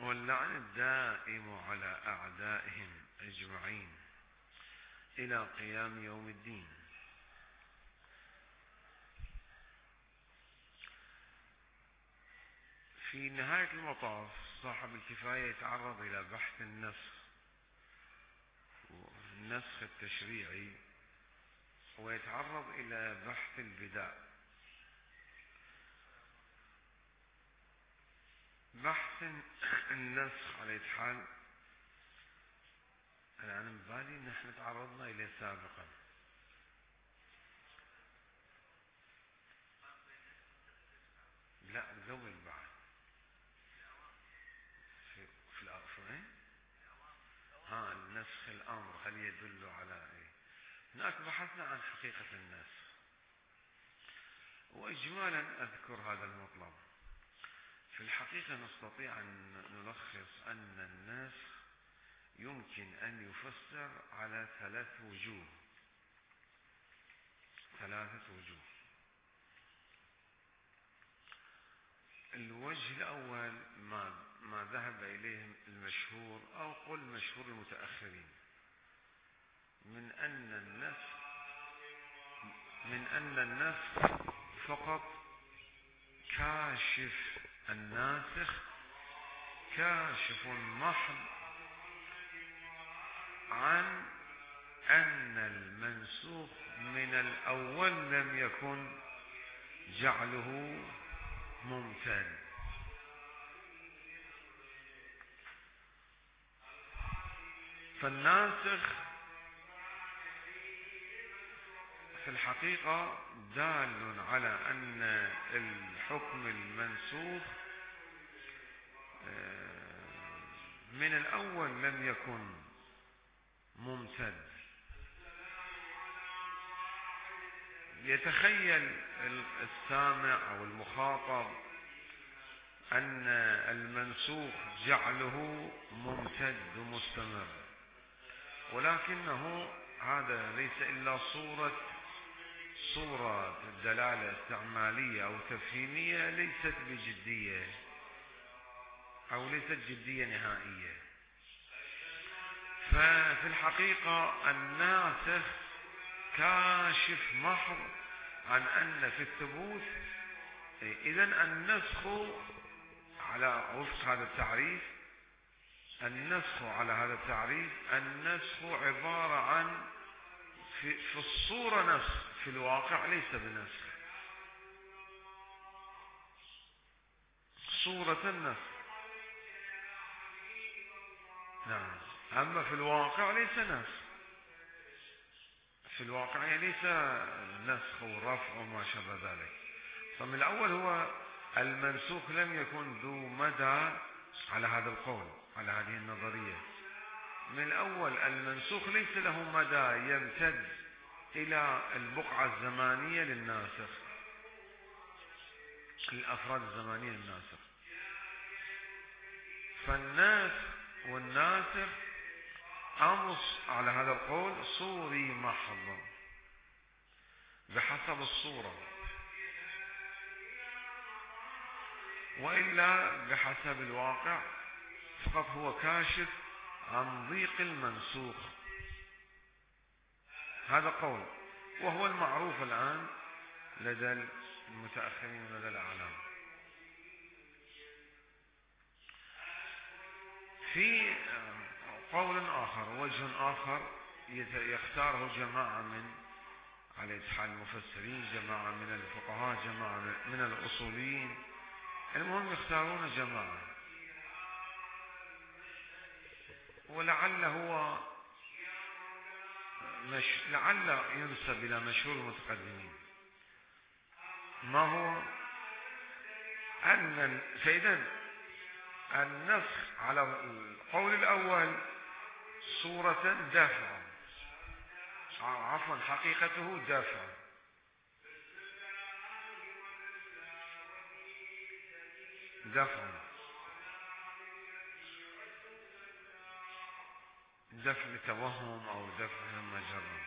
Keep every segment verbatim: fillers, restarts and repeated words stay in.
واللعن الدائم على أعدائهم أجمعين إلى قيام يوم الدين. في نهاية المطاف صاحب الكفاية يتعرض إلى بحث النسخ النسخ التشريعي، ويتعرض إلى بحث البداء. بحث النسخ على حال أنا مبالي نحن تعرضنا إليه سابقا. لا قبل بعد في في الأفرين ها النسخ الأمر هل يدل على إيه؟ هناك بحثنا عن حقيقة النسخ، وإجمالا أذكر هذا المطلب. في الحقيقة نستطيع أن نلخص أن النسخ يمكن أن يفسر على ثلاث وجوه ثلاثة وجوه. الوجه الأول ما ما ذهب إليه المشهور أو قل مشهور المتأخرين من أن النسخ من أن النسخ فقط كاشف الناسخ كاشف محض عن أن المنسوخ من الأول لم يكن جعله ممتد. فالناسخ في الحقيقة دال على أن الحكم المنسوخ من الأول لم يكن ممتد. يتخيل السامع أو المخاطب أن المنسوخ جعله ممتد ومستمر، ولكنه هذا ليس إلا صورة صورة دلالة استعمالية أو تفهيمية ليست بجدية أو ليست جدية نهائية. ففي الحقيقة الناسخ كاشف محض عن أن في الثبوت إذن النسخ على وفق هذا التعريف النسخ على هذا التعريف النسخ عبارة عن في, في الصورة نسخ، في الواقع ليس بنسخ. صورة النسخ نعم، أما في الواقع ليس نسخ. في الواقع ليس نسخ ورفع وما شابه ذلك. فمن الأول هو المنسوخ لم يكن ذو مدى على هذا القول، على هذه النظرية. من الأول المنسوخ ليس له مدى يمتد إلى البقعة الزمانية للناسخ، الأفراد الزمانية للناسخ. فالناسخ والناسخ أمر على هذا القول صوري محض بحسب الصورة، وإلا بحسب الواقع فقط هو كاشف عن ضيق المنسوخ. هذا قول، وهو المعروف الآن لدى المتأخرين ولدى الأعلام. في قول آخر، وجه آخر يختاره جماعة من على حال المفسرين، جماعة من الفقهاء، جماعة من الأصوليين، المهم يختارون جماعة، ولعل هو مش لعل ينسب إلى مشهور المتقدمين. ما هو أن فإذا النسخ على القول الأول صورة دافع، عفوا حقيقته دافع، دفع دفع توهم أو دفع مجرد.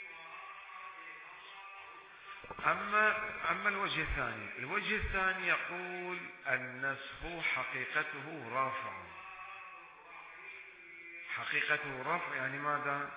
أما أما الوجه الثاني، الوجه الثاني يقول النسخ حقيقته رافع، حقيقته رفع يعني ماذا؟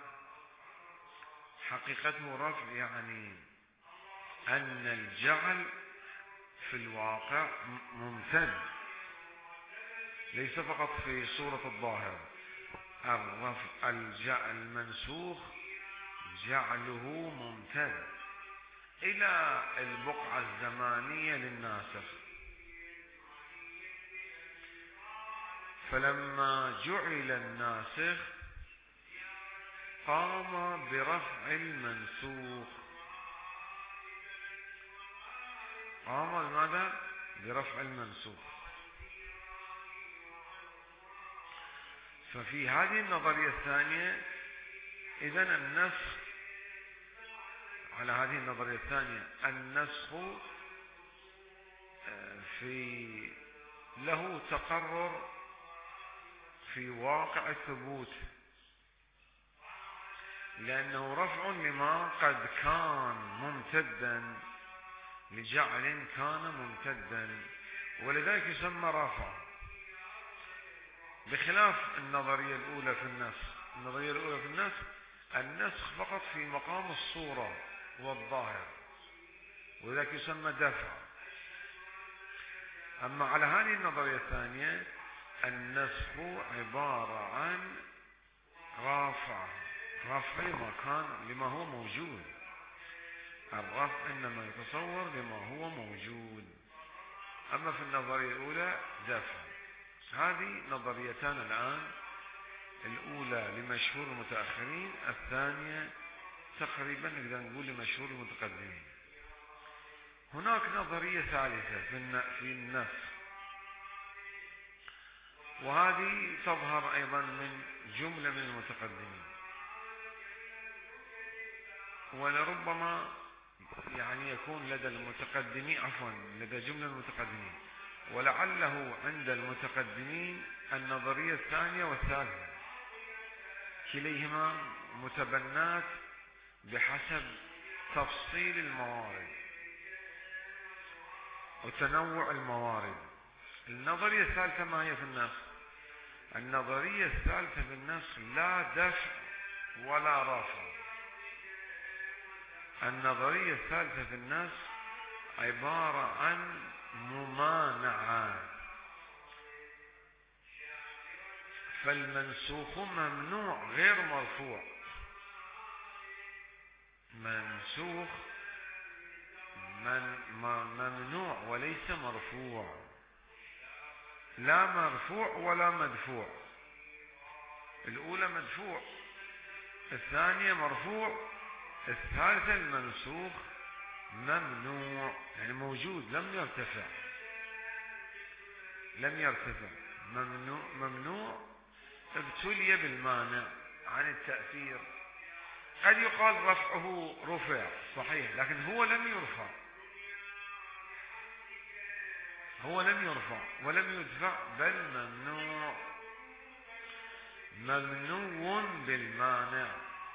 حقيقته رفع يعني أن الجعل في الواقع ممتد، ليس فقط في صورة الظاهر. الرفع المنسوخ جعله ممتد إلى البقعة الزمانية للناسخ، فلما جعل الناسخ قام برفع المنسوخ. قام بماذا؟ برفع المنسوخ. ففي هذه النظرية الثانية إذن النسخ، على هذه النظرية الثانية النسخ في له تقرر في واقع الثبوت، لأنه رفع لما قد كان ممتدا لجعل كان ممتدا، ولذلك يسمى رفع، بخلاف النظرية الأولى في النسخ. النظرية الأولى في النسخ النسخ فقط في مقام الصورة والظاهر، ولذلك يسمى دفع. أما على هذه النظرية الثانية النسخ عبارة عن رافع، رفع لما كان لما هو موجود. الرفع إنما يتصور لما هو موجود، أما في النظرية الأولى دفع. هذه نظريتان الآن، الأولى لمشهور المتأخرين، الثانية تقريبا نقدر نقول لمشهور المتقدمين. هناك نظرية ثالثة في النسخ، وهذه تظهر أيضا من جملة من المتقدمين، ولربما يعني يكون لدى المتقدمين عفوا لدى جملة من المتقدمين، ولعله عند المتقدمين النظرية الثانية والثالثة، كليهما متبنات بحسب تفصيل الموارد وتنوع الموارد. النظرية الثالثة ما هي في النسخ؟ النظرية الثالثة في النسخ لا دفع ولا رفع. النظرية الثالثة في النسخ عبارة عن ممانعة، فالمنسوخ ممنوع غير مرفوع. منسوخ من ممنوع وليس مرفوع، لا مرفوع ولا مدفوع. الأولى مدفوع، الثانية مرفوع، الثالثة المنسوخ ممنوع، يعني موجود لم يرتفع، لم يرتفع ممنوع. ممنوع ابتلي بالمانع عن التأثير. قد يقال رفعه رفع صحيح، لكن هو لم يرفع، هو لم يرفع ولم يدفع، بل ممنوع، ممنوع بالمانع،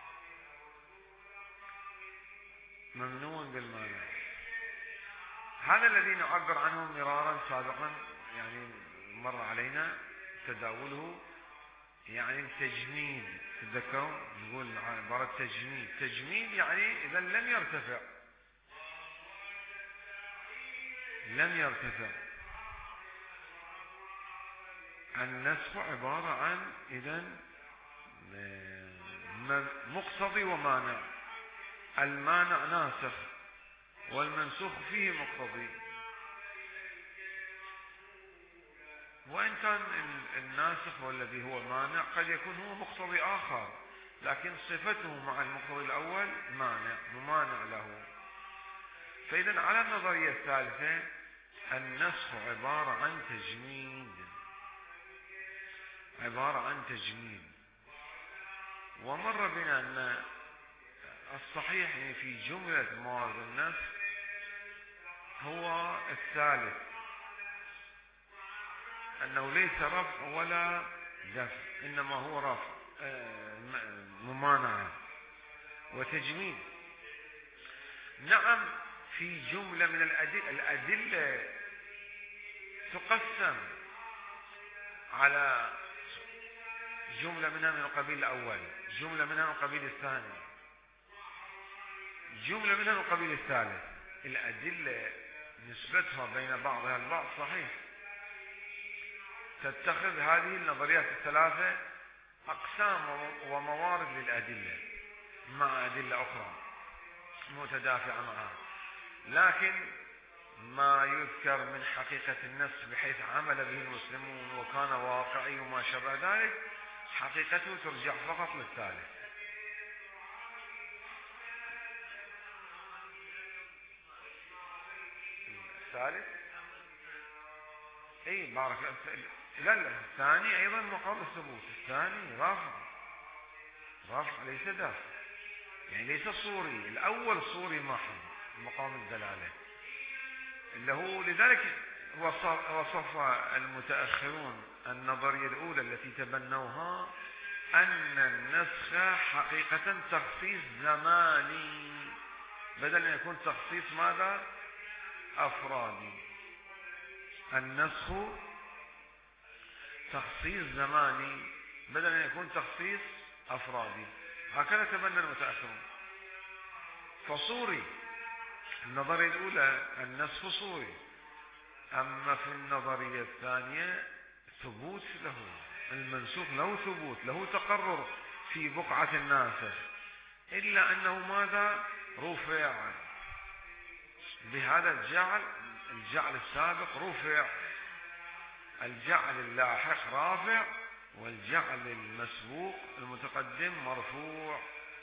ممنوع بالمانع. هذا الذي نعبر عنه مرارا سابقا، يعني مر علينا تداوله، يعني التجميد. تذكروا نقول عبارة تجميد. تجميد يعني إذا لم يرتفع، لم يرتفع. النسخ عبارة عن إذا مقتضي ومانع. المانع ناسخ والمنسوخ فيه مقتضي، وإن كان الناسخ والذي هو مانع قد يكون هو مقتضي آخر، لكن صفته مع المقتضي الأول مانع، ممانع له. فإذا على النظرية الثالثة النسخ عبارة عن تجميد، عبارة عن تجميد. ومر بنا أن الصحيح في جملة موارد النسخ هو الثالث، أنه ليس رفع ولا دفع، إنما هو رفع ممانعة وتجميد. نعم في جملة من الأدلة, الأدلة تقسم على جملة منها من القبيل الأول، جملة منها من القبيل الثاني، جملة منها من القبيل الثالث. الأدلة نسبتها بين بعضها البعض صحيح، تتخذ هذه النظريات الثلاثة أقسام وموارد للأدلة مع أدلة أخرى متدافعة معها، لكن ما يذكر من حقيقة النص بحيث عمل به المسلمون وكان واقعي وما شابه ذلك حقيقته ترجع فقط للثالث. الثالث اي بارك. لا لا الثاني ايضا مقام الثبوت، الثاني رافع، رافع ليس دافع، يعني ليس صوري. الاول صوري محض مقام الدلالة اللي هو، لذلك وصف, وصف المتأخرون النظرية الاولى التي تبنوها ان النسخ حقيقة تخصيص زماني بدل ان يكون تخصيص ماذا؟ افرادي. النسخ تخصيص زماني بدل ان يكون تخصيص افرادي، هكذا تبنى المتأخرون. فصوري النظرية الاولى النسخ صوري، اما في النظرية الثانية ثبوت له، المنسوخ له ثبوت، له تقرر في بقعة الناسخ، الا انه ماذا؟ رفع بهذا الجعل، الجعل السابق رفع، الجعل اللاحق رافع والجعل المسبوق المتقدم مرفوع.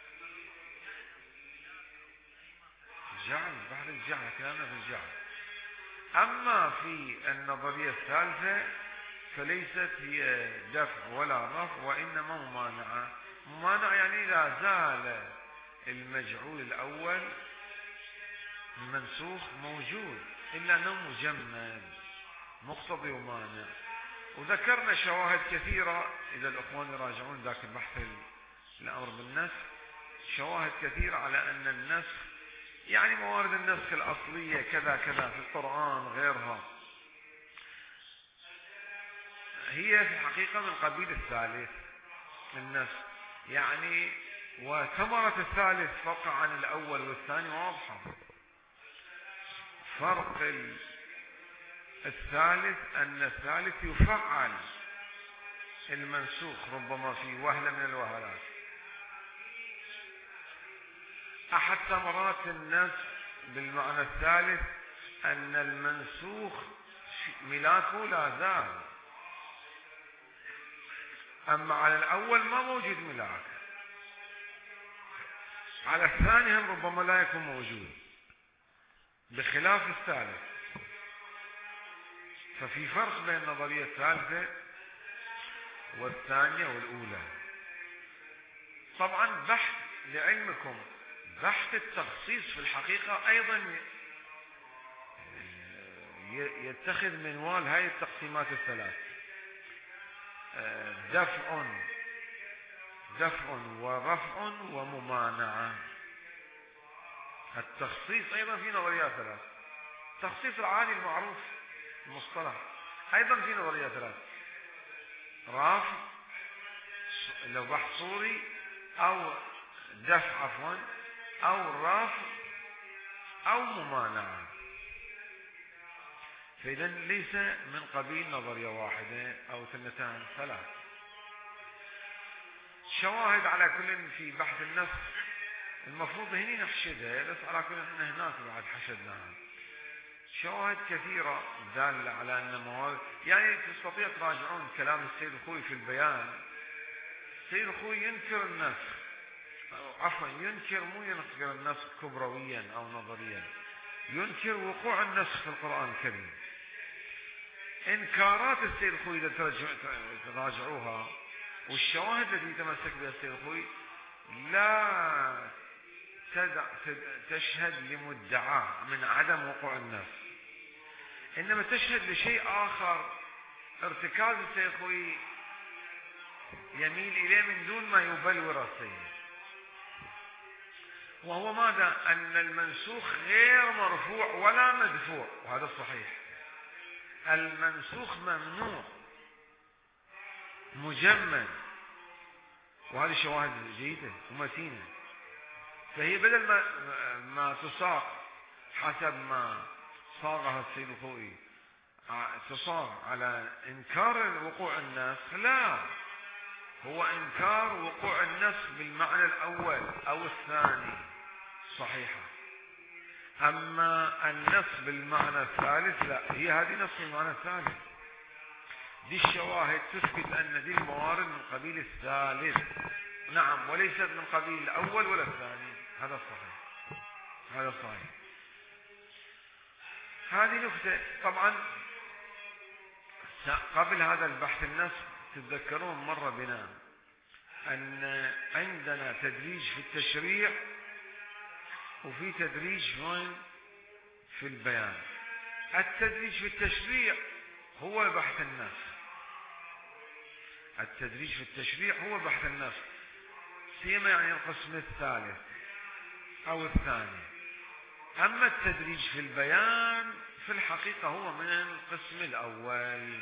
الجعل بعد الجعل، كلامنا في الجعل. اما في النظرية الثالثة فليست هي دفع ولا رفع وانما ممانعة. ممانعة يعني لا زال المجعول الاول المنسوخ موجود الا انه مجمد مقتضي ومانع. وذكرنا شواهد كثيرة، اذا الاخوان يراجعون ذاك البحث الامر بالنسخ، شواهد كثيرة على ان النسخ يعني موارد النسخ الاصلية كذا كذا في القرآن غيرها هي في الحقيقة من قبيل الثالث النسخ، يعني وثمرة الثالث فرق عن الاول والثاني واضحة. فرق الثالث ان الثالث يفعل المنسوخ ربما في وهلة من الوهلات. احد ثمرات النسخ بالمعنى الثالث ان المنسوخ ملاكه لا زال، اما على الاول ما موجود ملاك، على الثاني هم ربما لا يكون موجود بخلاف الثالث. ففي فرق بين النظرية الثالثة والثانية والأولى. طبعا بحث لعلمكم بحث التخصيص في الحقيقة أيضا يتخذ منوال هاي التقسيمات الثلاث، دفع دفع ورفع وممانعة. التخصيص أيضا في نظريات ثلاث، التخصيص العادي المعروف المصطلح أيضا في نظريات ثلاث، رافع لو بحث صوري أو دفع عفوا أو رافع أو ممانعة. فإذا ليس من قبيل نظرية واحدة أو اثنتان ثلاث. شواهد على كل في بحث النسخ المفروض هني نحشدها، بس على كل احنا هناك بعد حشدناها. شواهد كثيرة دالة على أن موارد، يعني تستطيع تراجعون كلام السيد الخوي في البيان. السيد الخوي ينكر النسخ، عفوا ينكر مو ينكر النسخ كبرويا أو نظريا، ينكر وقوع النسخ في القرآن الكريم. إنكارات السيد الخوي إذا تراجعوها والشواهد التي يتمسك بها السيد الخوي لا تدع تشهد لمدعاه من عدم وقوع النسخ، إنما تشهد لشيء آخر ارتكاز السيد الخوي يميل إليه من دون ما يبلور السيد، وهو ماذا؟ أن المنسوخ غير مرفوع ولا مدفوع، وهذا الصحيح. المنسوخ ممنوع مجمد وهذه شواهد جيدة ومتينة. فهي بدل ما ما تساق حسب ما صاغها السيد الخوئي تصاغ على إنكار وقوع النسخ، لا، هو إنكار وقوع النسخ بالمعنى الأول أو الثاني صحيحة. أما النسخ بالمعنى الثالث لا، هي هذه نسخ بالمعنى الثالث. دي الشواهد تثبت أن دي الموارد من قبيل الثالث، نعم، وليست من قبيل الأول ولا الثاني. هذا صحيح، هذا صحيح. هذه نكتة. طبعا قبل هذا البحث النسخ تتذكرون مر بنا أن عندنا تدريج في التشريع وفي تدريج وين في البيان. التدريج في التشريع هو بحث النسخ، التدريج في التشريع هو بحث النسخ، سيما يعني القسم الثالث أو الثاني. أما التدريج في البيان في الحقيقة هو من القسم الأول.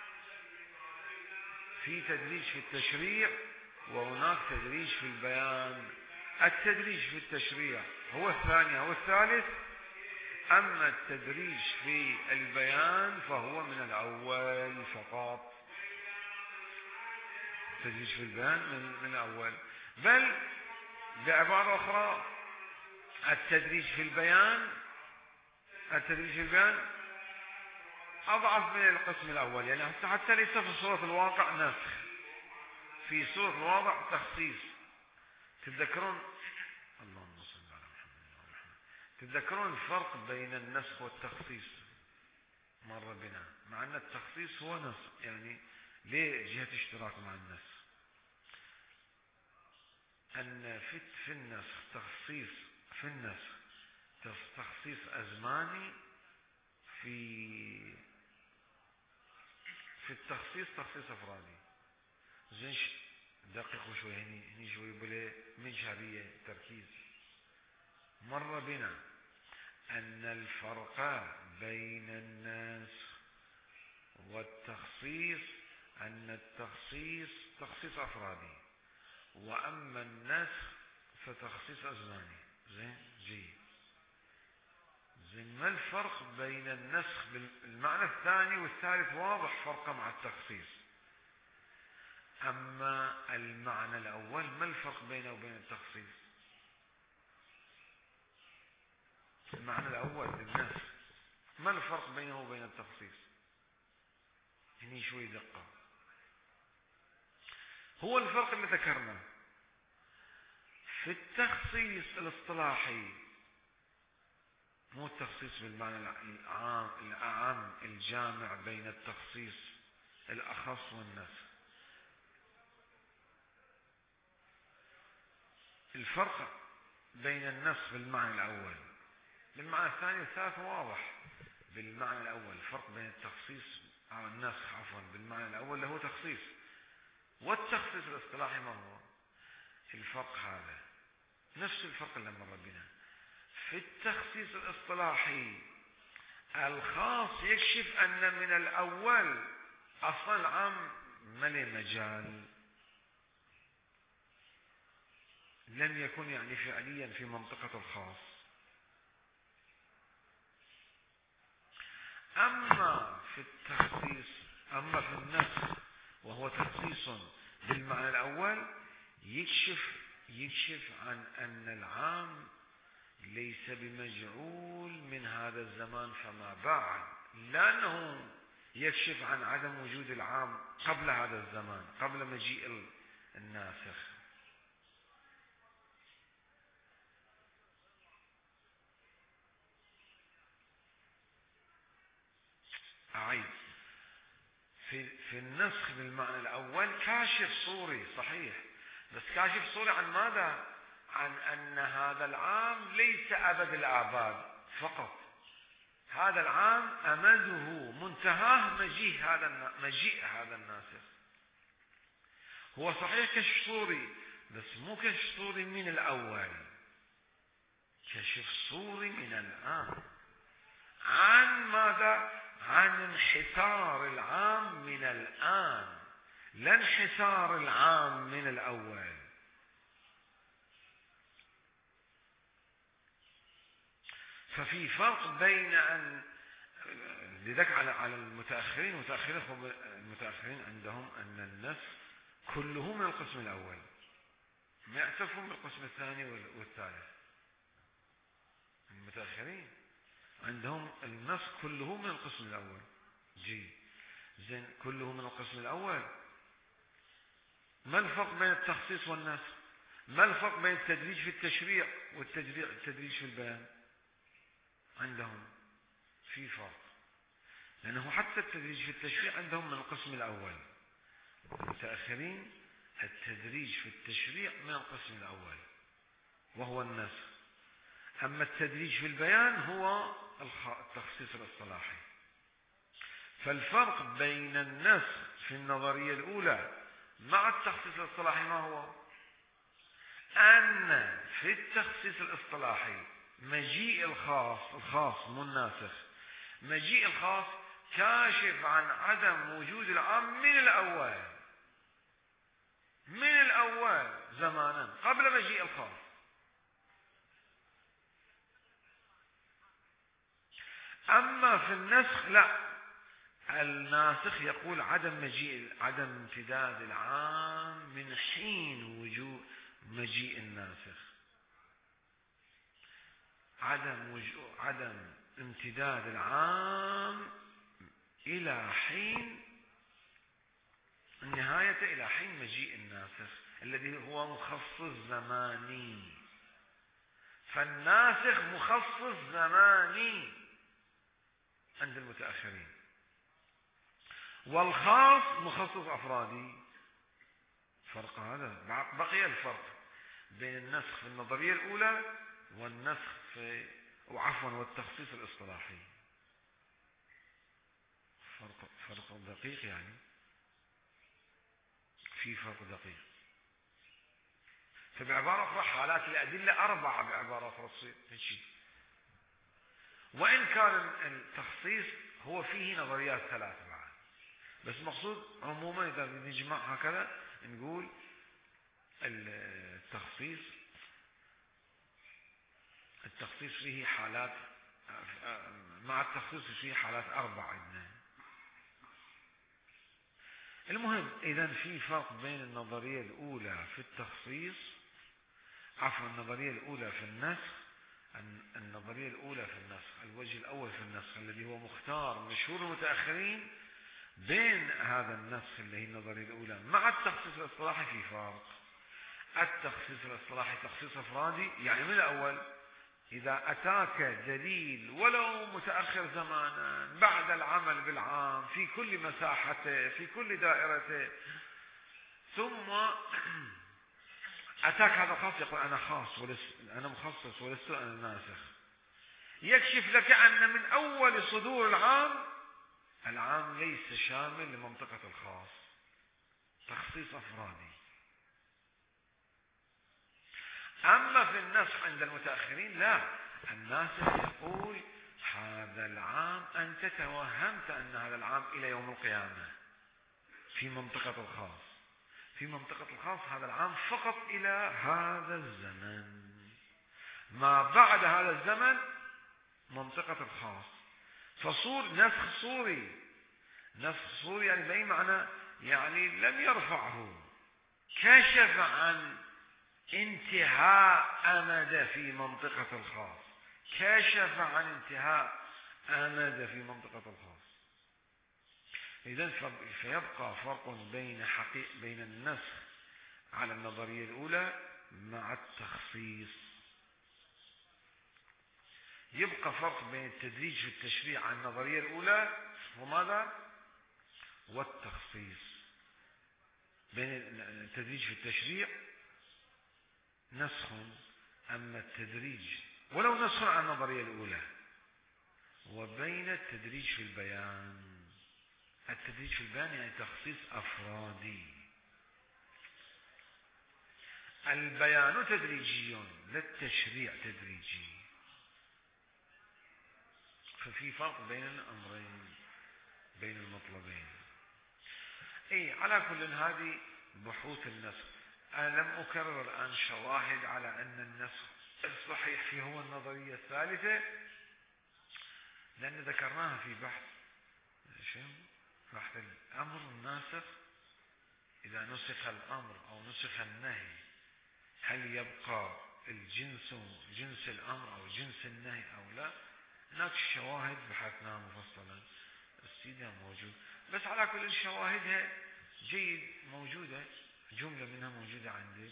في تدريج في التشريع وهناك تدريج في البيان. التدريج في التشريع هو الثاني أو الثالث، أما التدريج في البيان فهو من الأول فقط. التدريج في البيان من, من الأول. بل بعبارة أخرى التدريج في البيان التدريج في البيان أضعف من القسم الأول، يعني حتى, حتى ليس في صورة الواقع نسخ، في صورة الواقع تخصيص. تتذكرون اللهم صل على محمد. تتذكرون الفرق بين النسخ والتخصيص؟ مر بنا، مع أن التخصيص هو نسخ، يعني ليه جهة اشتراك مع النسخ. أن في في النسخ تخصيص في النسخ تخصيص أزماني، في في التخصيص تخصيص أفرادي. زين دققوا شوي هني هني شوي بلا من شعبية تركيز. مر بنا أن الفرق بين النسخ والتخصيص أن التخصيص تخصيص أفرادي، وأما النسخ فتخصيص أزماني. زين جيد. زين ما الفرق بين النسخ بالمعنى الثاني والثالث؟ واضح فرقه مع التخصيص. أما المعنى الأول ما الفرق بينه وبين التخصيص؟ المعنى الأول للنسخ ما الفرق بينه وبين التخصيص؟ هني شوي دقة. هو الفرق اللي ذكرناه في التخصيص الاصطلاحي، مو التخصيص بالمعنى العام الأعم الجامع بين التخصيص الأخص والنسخ. الفرق بين النسخ بالمعنى الأول بالمعنى الثاني والثالث واضح. بالمعنى الأول الفرق بين التخصيص أو النسخ عفوا بالمعنى الأول اللي هو تخصيص، والتخصيص الاصطلاحي ما هو؟ الفرق هذا نفس الفرق اللي مر بنا. في التخصيص الاصطلاحي الخاص يكشف أن من الأول أصلا العام ملي مجال، لم يكن يعني فعليا في منطقة الخاص. أما في التخصيص أما في النسخ وهو تخصيص بالمعنى الأول يكشف يكشف عن أن العام ليس بمجعول من هذا الزمان فما بعد، لأنه يكشف عن عدم وجود العام قبل هذا الزمان، قبل مجيء الناسخ. أعيد. في في النسخ بالمعنى الأول كاشف صوري صحيح، بس كاشف صوري عن ماذا؟ عن أن هذا العام ليس أبد الآباد فقط، هذا العام أمده منتهاه مجيء هذا مجيء هذا الناسخ. هو صحيح كشف صوري، بس مو كشف صوري من الأول، كشف صوري من الآن. عن ماذا؟ عن انحسار العام من الآن، لا انحسار العام من الأول. ففي فرق بين أن لذلك على على المتأخرين المتأخرين المتأخرين عندهم أن النسخ كله من القسم الأول، ما يعترفون بالقسم الثاني والثالث. المتأخرين عندهم النسخ كله من القسم الأول. جي زين كله من القسم الأول. ما الفرق بين التخصيص والنسخ؟ ما الفرق بين التدريج في التشريع والتدريج في البيان؟ عندهم في فرق، لأنه حتى التدريج في التشريع عندهم من القسم الأول. المتأخرين التدريج في التشريع من القسم الأول وهو النسخ، أما التدريج في البيان هو التخصيص الاصطلاحي. فالفرق بين النسخ في النظرية الأولى مع التخصيص الاصطلاحي ما هو؟ أن في التخصيص الاصطلاحي مجيء الخاص الخاص مو الناسخ، مجيء الخاص كاشف عن عدم وجود العام من الأول، من الأول زمانا قبل مجيء الخاص. أما في النسخ لا، الناسخ يقول عدم مجيء عدم امتداد العام من حين وجود مجيء الناسخ، عدم وجود عدم امتداد العام إلى حين النهاية، إلى حين مجيء الناسخ الذي هو مخصص زماني. فالناسخ مخصص زماني عند المتأخرين، والخاص مخصص أفرادي. فرق هذا. بقي الفرق بين النسخ في النظرية الأولى والنسخ في وعفوا والتخصيص الاصطلاحي. فرق فرق دقيق، يعني في فرق دقيق. فبعبارة أخرى حالات الأدلة أربعة بعبارة أخرى هيك. وإن كان التخصيص هو فيه نظريات ثلاث بعد، بس مقصود عموما إذا نجمع هكذا نقول التخصيص التخصيص فيه حالات، مع التخصيص فيه حالات أربعة عندنا. المهم إذا في فرق بين النظرية الأولى في التخصيص عفوا النظرية الأولى في النسخ النظرية الأولى في النسخ الوجه الأول في النسخ الذي هو مختار مشهور المتأخرين، بين هذا النسخ اللي هي النظرية الأولى مع التخصيص الاصطلاحي في فرق. التخصيص الاصطلاحي تخصيص أفرادي، يعني من الأول إذا أتاك دليل ولو متأخر زمانا بعد العمل بالعام في كل مساحته في كل دائرته، ثم أتاك هذا خاص يقول أنا خاص ولس أنا مخصص ولست أنا ناسخ، يكشف لك أن من أول صدور العام العام ليس شامل لمنطقة الخاص، تخصيص أفرادي. أما في النسخ عند المتأخرين لا، الناسخ يقول هذا العام أنت توهمت أن هذا العام إلى يوم القيامة في منطقة الخاص، في منطقة الخاص هذا العام فقط إلى هذا الزمن، ما بعد هذا الزمن منطقة الخاص. فصور نسخ صوري، نسخ صوري يعني بأي معنى؟ يعني لم يرفعه، كشف عن انتهاء أمد في منطقة الخاص، كشف عن انتهاء أمد في منطقة الخاص. إذن فيبقى فرق بين حقيق بين النسخ على النظرية الأولى مع التخصيص. يبقى فرق بين التدريج في التشريع على النظرية الأولى وماذا؟ والتخصيص. بين التدريج في التشريع نسخ، أما التدريج ولو نسخ على النظرية الأولى، وبين التدريج في البيان. التدريج في البيان يعني تخصيص أفرادي، البيان تدريجي لا التشريع تدريجي. ففي فرق بين الأمرين، بين المطلبين. اي على كل هذه بحوث النسخ. أنا لم أكرر الآن شواهد على أن النسخ الصحيح فيه هو النظرية الثالثة، لأن ذكرناها في بحث شو بحث الأمر الناسخ. إذا نسخ الأمر أو نسخ النهي هل يبقى الجنس جنس الأمر أو جنس النهي أو لا؟ هناك الشواهد بحثناها مفصلا، السيدة موجود، بس على كل شواهدها جيد موجودة، جملة منها موجودة عندي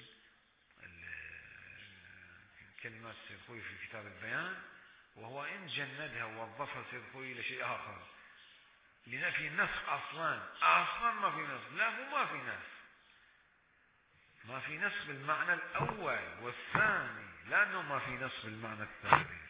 كلمات سيد خوي في كتاب البيان، وهو إن جندها ووظفها سيد خوي إلى شيء آخر لنفي النسخ أصلا. أصلا ما في نسخ، لا مو ما في نسخ، ما في نسخ بالمعنى الأول والثاني، لأنه ما في نسخ بالمعنى الثالث.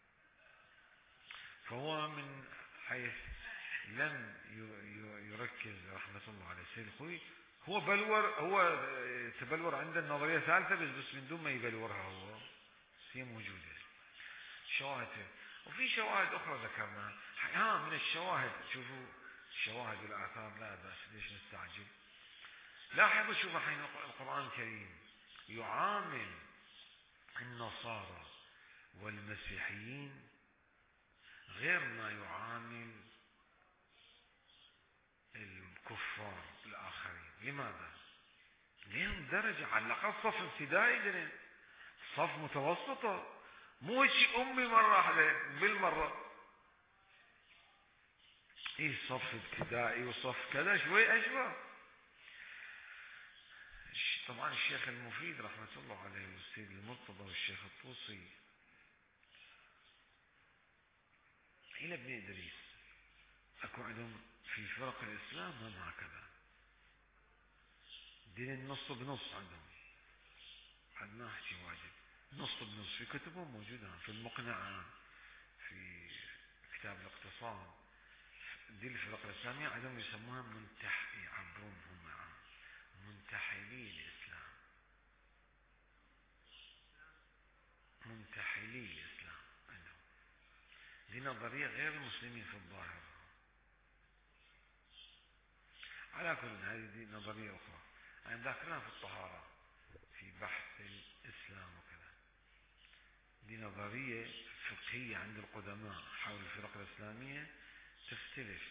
فهو من حيث لم يركز رحمة الله عليه سيد خوي، هو بلور، هو تبلور عنده النظرية ثالثة بس بس من دون ما يبلورها، هو هي موجودة شواهد. وفي شواهد أخرى ذكرنا ها من الشواهد. شوفوا الشواهد والآثار لا بأس، ليش نستعجل؟ لاحظوا شوفوا حين القرآن الكريم يعامل النصارى والمسيحيين غير ما يعامل الكفار الآخرين. لماذا؟ لهم درجة على الأقل صف ابتدائي درين، صف متوسطة، مو شيء أمي مرة واحدة بالمرة. إيه صف ابتدائي وصف كذا شوي أشبه. طبعا الشيخ المفيد رحمة الله عليه والسيد المرتضى والشيخ الطوسي إلى ابن إدريس أكو عندهم في فرق الإسلام هم هكذا، دين النص بنص عندهم، حد ما أحكي واجد، نص بنص في كتبهم موجودة، في المقنعة، في كتاب الاقتصاد. دي الفرق الإسلامية عندهم يسموها منتح، يعبرون هم عن منتحلي الإسلام، منتحلي الإسلام عندهم. دي نظرية غير المسلمين في الظاهر. على كل هذه دي نظرية أخرى أنا ذاكرها في الطهارة في بحث الإسلام وكذا. دي نظرية فقهية عند القدماء حول الفرق الإسلامية تختلف.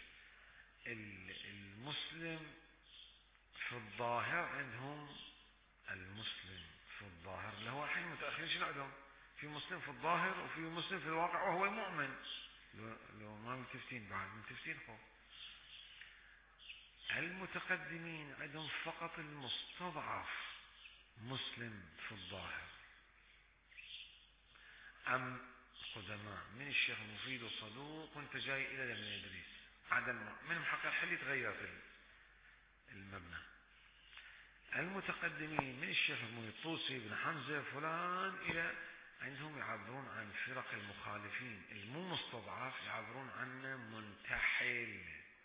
المسلم في الظاهر عندهم، المسلم في الظاهر اللي هو الحين متأخرين شنو عندهم؟ في مسلم في الظاهر وفي مسلم في الواقع وهو المؤمن. لو, لو ما ملتفتين بعد ملتفتين خو. المتقدمين عندهم فقط المستضعف مسلم في الظاهر. أم قدماء من الشيخ المفيد وصدوق وانت جاي إلى ابن إدريس عدم منهم حق الحل يتغير المبنى. المتقدمين من الشيخ الطوسي بن حمزة فلان إلى عندهم يعبرون عن فرق المخالفين المو مستضعف، يعبرون عنه منتحل.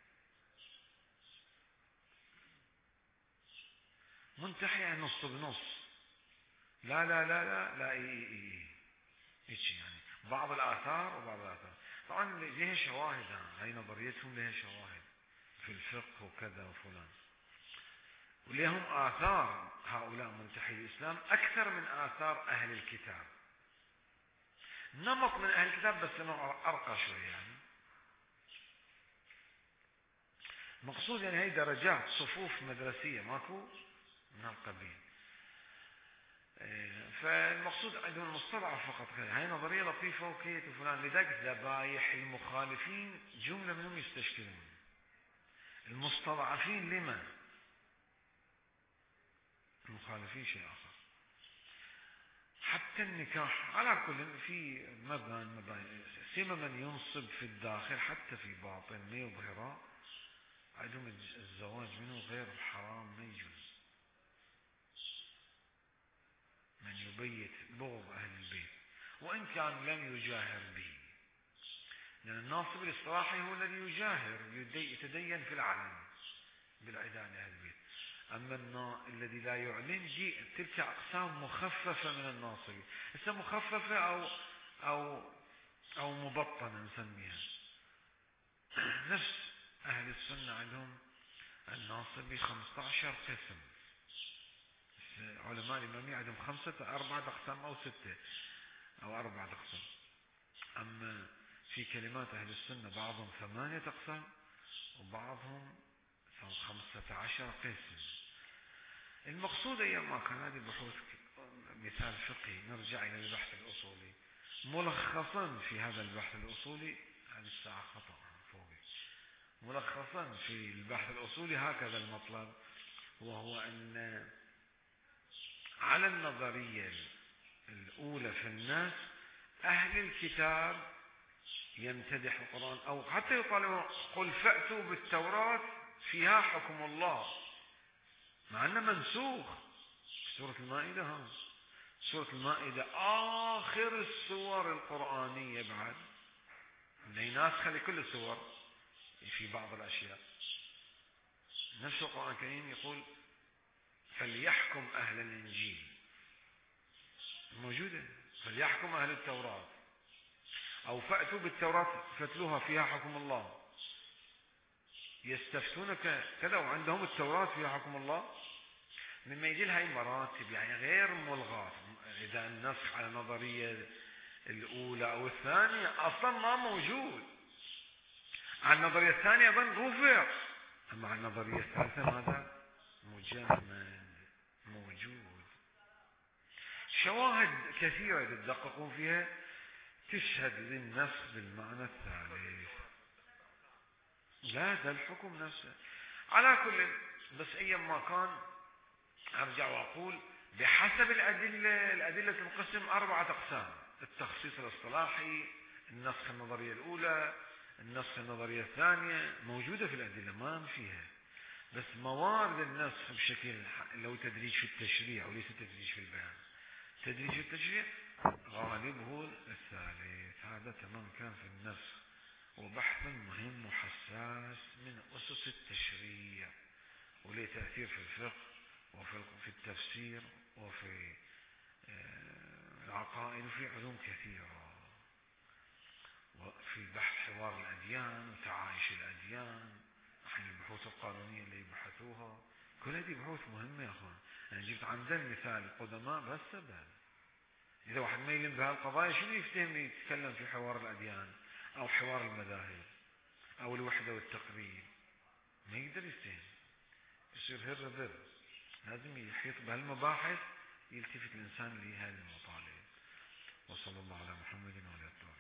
منتحل يعني نص بنص، لا لا لا لا لا اي اي اي ايش يعني بعض الآثار وبعض الآثار. طبعا لها شواهد، هاي نظريتهم لها شواهد في الفقه وكذا وفلان، ولهم آثار هؤلاء منتحي الإسلام أكثر من آثار أهل الكتاب. نمط من أهل الكتاب بس نوع أرقى شوي يعني. مقصود يعني هي درجات صفوف مدرسية ماكو من هالقبيل. فالمقصود عندهم المستضعف فقط. هاي نظرية لطيفة وكيت وفلان. لذلك ذبايح المخالفين جملة منهم يستشكلون. المستضعفين لمن؟ المخالفين شيء آخر. حتى النكاح على كل في مبنى مباني سيما من ينصب في الداخل حتى في باطن ما يظهره، عندهم الزواج منه غير حرام ما يجوز. من يبيت بغض أهل البيت وإن كان لم يجاهر به، لأن الناصب الاصطلاحي هو الذي يجاهر يتدين في العلن بالعداء لأهل البيت. أما الذي لا يعلن دي تلك أقسام مخففة من الناصب، هسه مخففة أو أو أو مبطنة نسميها. نفس أهل السنة عندهم الناصب خمسة عشر قسم. علماء الإمامية عندهم خمسة أربعة أقسام أو ستة أو أربعة أقسام. أما في كلمات أهل السنة بعضهم ثمانية أقسام وبعضهم خمسة عشر قسم. المقصود أيام ما كان هذه بحوث مثال فقهي، نرجع إلى البحث الأصولي. ملخصا في هذا البحث الأصولي، هذه الساعة خطأ فوقي، ملخصا في البحث الأصولي هكذا المطلب، وهو أن على النظرية الأولى في الناس أهل الكتاب يمتدح القرآن أو حتى يطالبون قل فأتوا بالتوراة فيها حكم الله، مع أنه منسوخ في سورة المائدة. ها سورة المائدة آخر السور القرآنية بعد من ناسخة لكل السور في بعض الأشياء. نفس القرآن الكريم يقول فليحكم أهل الإنجيل، موجودة فليحكم أهل التوراة، أو فأتوا بالتوراة فاتلوها فيها حكم الله. يستفتونك كذا وعندهم التوراة فيها حكم الله. مما يجي لها مراتب يعني غير ملغاة. إذا النسخ على النظرية الأولى أو الثانية أصلا ما موجود، على النظرية الثانية أيضا رفع، أما على النظرية الثالثة ماذا؟ مجمد موجود. شواهد كثيرة تدققون فيها تشهد للنسخ بالمعنى الثالث. لا ده الحكم نفسه. على كل بس أيام ما كان أرجع وأقول بحسب الأدلة، الأدلة تنقسم أربعة أقسام: التخصيص الاصطلاحي، النسخ النظرية الأولى، النسخ النظرية الثانية، موجودة في الأدلة ما فيها، بس موارد النسخ بشكل لو تدريج في التشريع وليس تدريج في البيان. تدريج في التشريع غالبه الثالث. هذا تمام كان في النسخ، وبحث مهم وحساس من أسس التشريع وله تأثير في الفقه وفي التفسير وفي العقائد وفي علوم كثيرة، وفي بحث حوار الأديان وتعايش الأديان، نحن البحوث القانونية اللي يبحثوها كل هذه بحوث مهمة يا أخوان. أنا جبت عندنا مثال القدماء بس بل إذا واحد ما يلم بهالقضايا شنو يفتهم يتكلم في حوار الأديان أو حوار المذاهب أو الوحدة والتقريب؟ ما يقدر يفتهم، يصير هر ذر. لازم يحيط بهالمباحث، يلتفت الإنسان لهذه المطالب. وصلى الله على محمد وعلى آله.